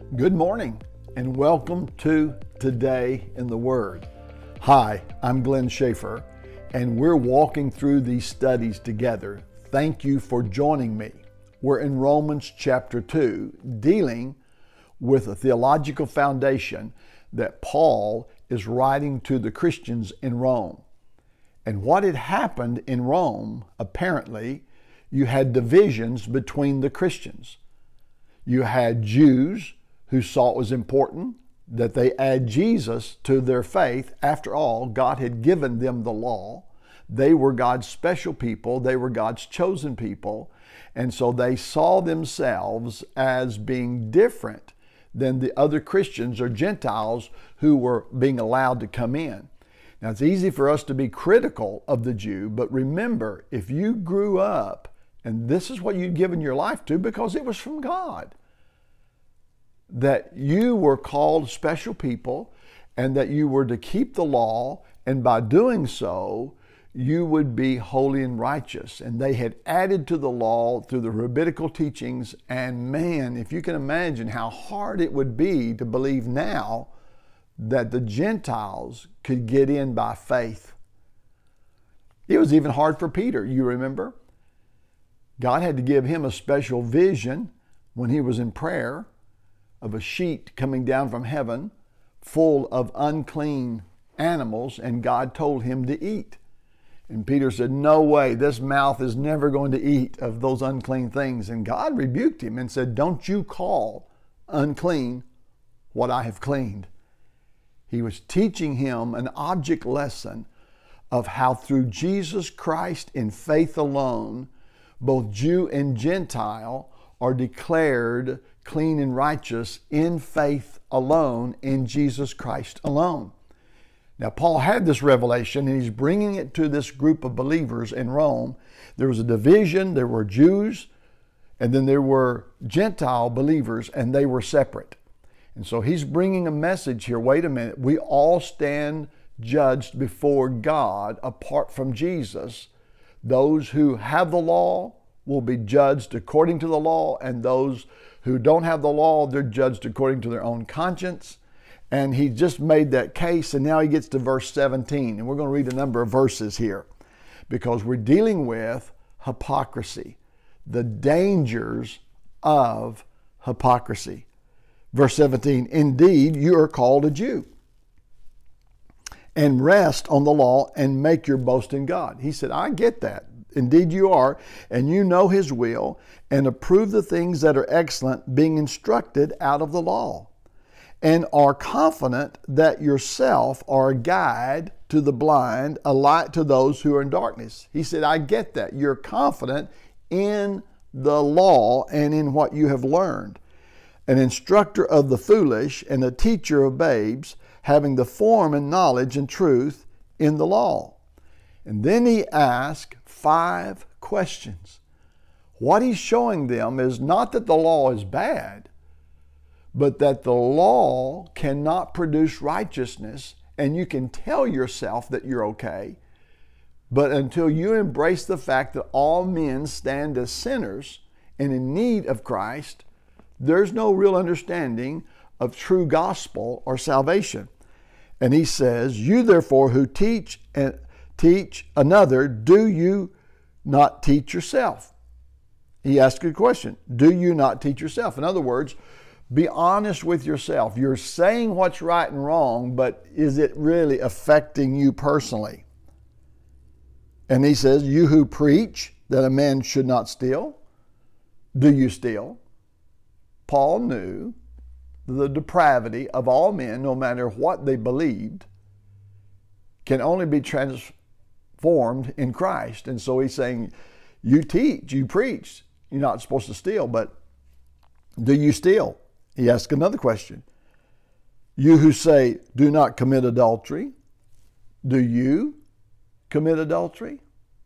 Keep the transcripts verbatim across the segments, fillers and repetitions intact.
Good morning and welcome to Today in the Word. Hi, I'm Glenn Schaefer and we're walking through these studies together. Thank you for joining me. We're in Romans chapter two, dealing with a theological foundation that Paul is writing to the Christians in Rome. And what had happened in Rome, apparently, you had divisions between the Christians. You had Jews who saw it was important that they add Jesus to their faith. After all, God had given them the law. They were God's special people. They were God's chosen people. And so they saw themselves as being different than the other Christians or Gentiles who were being allowed to come in. Now, it's easy for us to be critical of the Jew, but remember, if you grew up and this is what you'd given your life to because it was from God, that you were called special people and that you were to keep the law, and by doing so, you would be holy and righteous. And they had added to the law through the rabbinical teachings, and man, if you can imagine how hard it would be to believe now that the Gentiles could get in by faith. It was even hard for Peter, you remember? God had to give him a special vision when he was in prayer of a sheet coming down from heaven full of unclean animals, and God told him to eat. And Peter said, no way, this mouth is never going to eat of those unclean things. And God rebuked him and said, don't you call unclean what I have cleaned. He was teaching him an object lesson of how through Jesus Christ in faith alone, both Jew and Gentile are declared clean and righteous in faith alone, in Jesus Christ alone. Now, Paul had this revelation and he's bringing it to this group of believers in Rome. There was a division. There were Jews and then there were Gentile believers, and they were separate. And so he's bringing a message here. Wait a minute. We all stand judged before God apart from Jesus. Those who have the law will be judged according to the law, and those who don't have the law, they're judged according to their own conscience. And he just made that case, and now he gets to verse seventeen. And we're going to read a number of verses here because we're dealing with hypocrisy, the dangers of hypocrisy. Verse seventeen, indeed, you are called a Jew, and rest on the law and make your boast in God. He said, I get that. Indeed you are, and you know his will, and approve the things that are excellent, being instructed out of the law, and are confident that yourself are a guide to the blind, a light to those who are in darkness. He said, I get that. You're confident in the law and in what you have learned, an instructor of the foolish and a teacher of babes, having the form and knowledge and truth in the law. And then he asked five questions. What he's showing them is not that the law is bad, but that the law cannot produce righteousness, and you can tell yourself that you're okay. But until you embrace the fact that all men stand as sinners and in need of Christ, there's no real understanding of true gospel or salvation. And he says, you therefore who teach and teach another, do you not teach yourself? He asked a question. Do you not teach yourself? In other words, be honest with yourself. You're saying what's right and wrong, but is it really affecting you personally? And he says, you who preach that a man should not steal, do you steal? Paul knew the depravity of all men, no matter what they believed, can only be transformed in Christ. And so he's saying, you teach, you preach, you're not supposed to steal, but do you steal? He asked another question. You who say, do not commit adultery, do you commit adultery?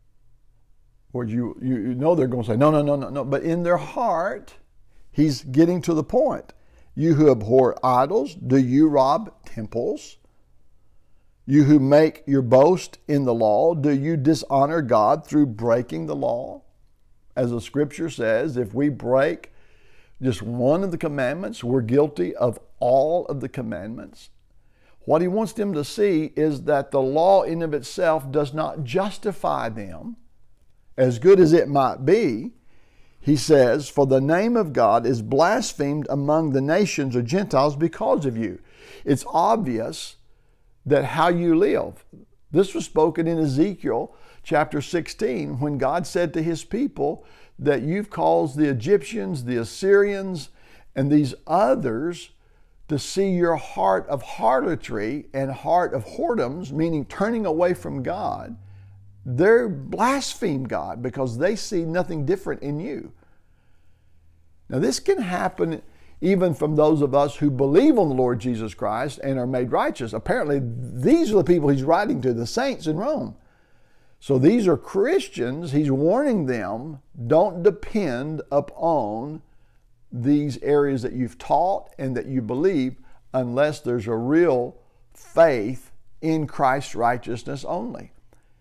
Or you, you, you know they're going to say, no, no, no, no, no. But in their heart, he's getting to the point. You who abhor idols, do you rob temples? You who make your boast in the law, do you dishonor God through breaking the law? As the scripture says, if we break just one of the commandments. We're guilty of all of the commandments. What he wants them to see is that the law in of itself does not justify them, as good as it might be. He says, for the name of God is blasphemed among the nations or Gentiles because of you. It's obvious that how you live. This was spoken in Ezekiel chapter sixteen, when God said to his people that you've caused the Egyptians, the Assyrians, and these others to see your heart of harlotry and heart of whoredoms, meaning turning away from God. They're blaspheme God because they see nothing different in you. Now, this can happen even from those of us who believe on the Lord Jesus Christ and are made righteous. Apparently, these are the people he's writing to, the saints in Rome. So these are Christians. He's warning them, don't depend upon these areas that you've taught and that you believe unless there's a real faith in Christ's righteousness only.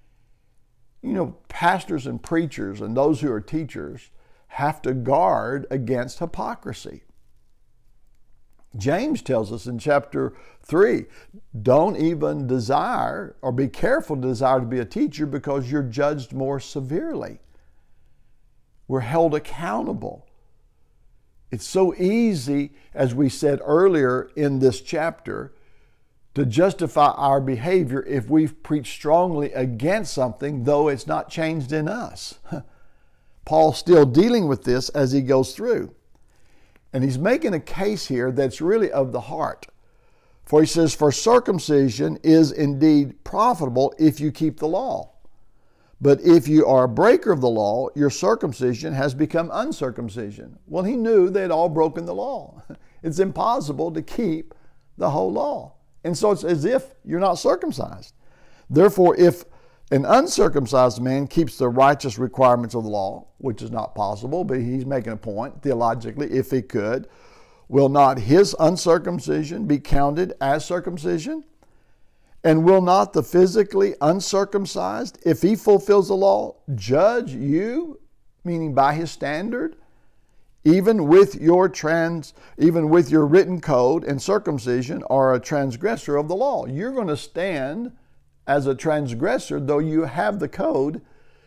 You know, pastors and preachers and those who are teachers have to guard against hypocrisy. James tells us in chapter three, don't even desire or be careful to desire to be a teacher because you're judged more severely. We're held accountable. It's so easy, as we said earlier in this chapter, to justify our behavior if we've preached strongly against something, though it's not changed in us. Paul's still dealing with this as he goes through. And he's making a case here that's really of the heart. For he says, for circumcision is indeed profitable if you keep the law. But if you are a breaker of the law, your circumcision has become uncircumcision. Well, he knew they had all broken the law. It's impossible to keep the whole law. And so it's as if you're not circumcised. Therefore, if an uncircumcised man keeps the righteous requirements of the law, which is not possible, but he's making a point theologically, if he could, will not his uncircumcision be counted as circumcision? And will not the physically uncircumcised, if he fulfills the law, judge you, meaning by his standard, even with your trans, even with your written code and circumcision, are a transgressor of the law? You're going to stand as a transgressor, though you have the code,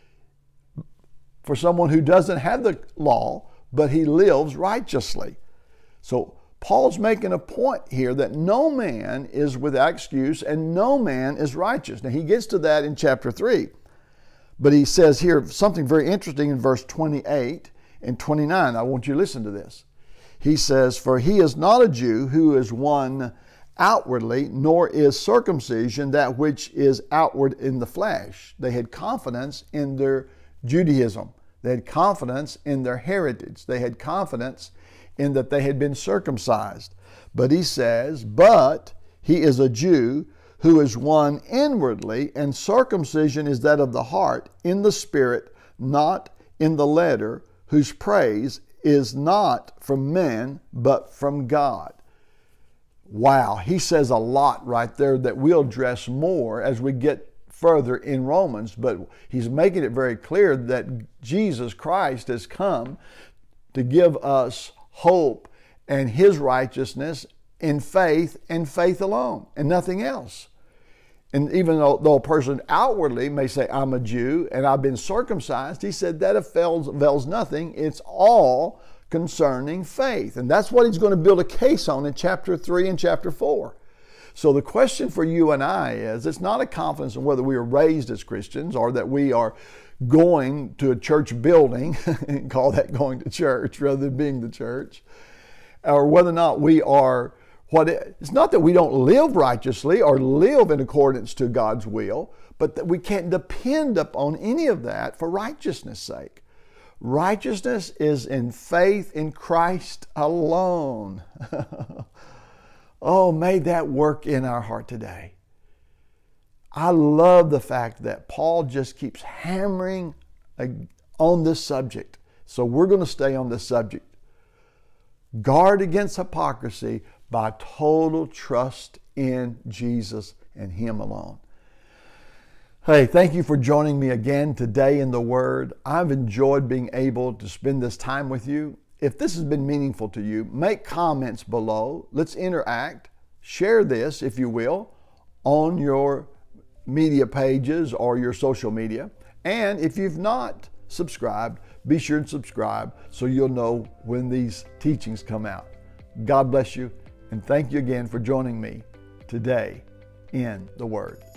for someone who doesn't have the law, but he lives righteously. So Paul's making a point here that no man is without excuse and no man is righteous. Now he gets to that in chapter three. But he says here something very interesting in verse twenty-eight and twenty-nine. I want you to listen to this. He says, for he is not a Jew who is one outwardly, nor is circumcision that which is outward in the flesh. They had confidence in their Judaism. They had confidence in their heritage. They had confidence in that they had been circumcised. But he says, but he is a Jew who is one inwardly, and circumcision is that of the heart, in the spirit, not in the letter, whose praise is not from men, but from God. Wow, he says a lot right there that we'll address more as we get further in Romans, but he's making it very clear that Jesus Christ has come to give us hope and his righteousness in faith and faith alone and nothing else. And even though, though a person outwardly may say, I'm a Jew and I've been circumcised, he said that avails, avails nothing. It's all concerning faith. And that's what he's going to build a case on in chapter three and chapter four. So the question for you and I is, it's not a confidence in whether we are raised as Christians or that we are going to a church building and call that going to church rather than being the church, or whether or not we are what it, it's not that we don't live righteously or live in accordance to God's will, but that we can't depend upon any of that for righteousness' sake. Righteousness is in faith in Christ alone. Oh, may that work in our heart today. I love the fact that Paul just keeps hammering on this subject. So we're going to stay on this subject. Guard against hypocrisy by total trust in Jesus and him alone. Hey, thank you for joining me again today in the Word. I've enjoyed being able to spend this time with you. If this has been meaningful to you, make comments below. Let's interact. Share this, if you will, on your media pages or your social media. And if you've not subscribed, be sure and subscribe so you'll know when these teachings come out. God bless you, and thank you again for joining me today in the Word.